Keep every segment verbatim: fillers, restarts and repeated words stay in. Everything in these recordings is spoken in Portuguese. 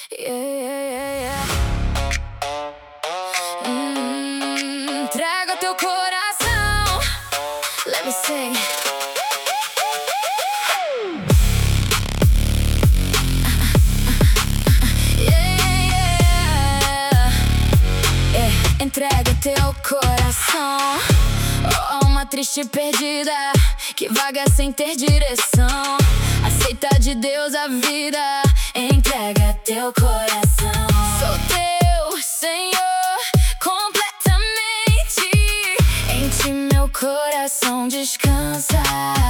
Yeah, yeah, yeah. Hum, entrega teu coração. Let me sing. Entrega teu coração. Oh, uma triste perdida que vaga sem ter direção. Aceita de Deus a vida. Entrega teu coração. Sou teu Senhor completamente. Em ti meu coração descansa.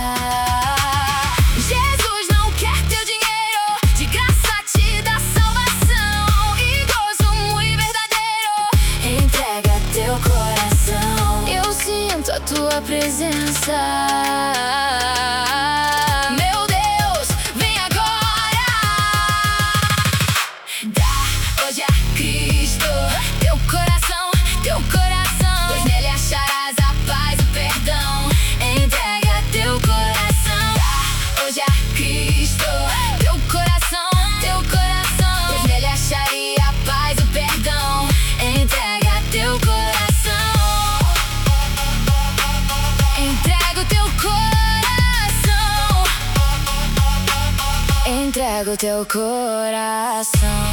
Jesus não quer teu dinheiro, de graça te dá salvação e gozo muito verdadeiro. Entrega teu coração. Eu sinto a tua presença. Meu Deus, vem agora. Dá hoje a Cristo teu coração, teu coração, pois nele acharás a paz, o perdão. Entrega teu coração. Dá hoje a Cristo teu coração, teu coração, pois nele acharia a paz, o perdão. Entrega teu coração. Entrega o teu coração. Entrega o teu coração.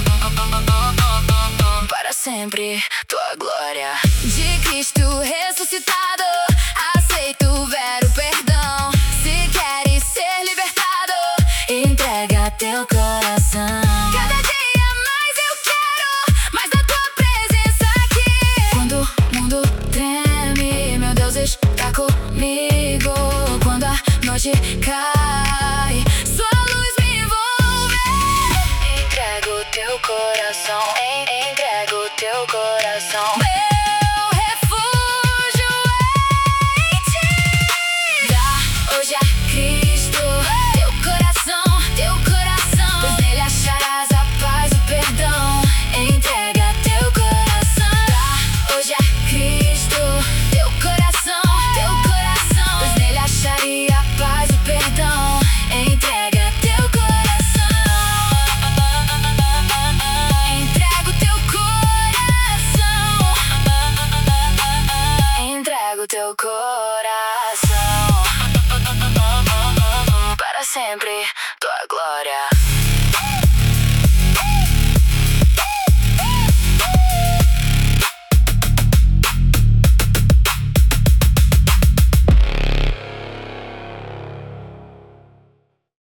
Para sempre tua glória. De Cristo ressuscitado, aceito ver o perdão. Se queres ser libertado, entrega teu coração. Cada dia mais eu quero mais da tua presença aqui. Quando o mundo treme, meu Deus está comigo. Quando a noite cai, sua luz me envolve. Entrega o teu coração. En- Entrega o teu coração. Meu refúgio é em ti. Dá hoje a Cristo teu coração, teu coração, pois nele acharás a paz, o perdão. Entrega teu coração. Dá hoje a Cristo teu coração, teu coração, pois nele acharia a paz, o perdão. Entrega teu coração. Entrega o teu coração. Entrega o teu coração. Para sempre tua glória.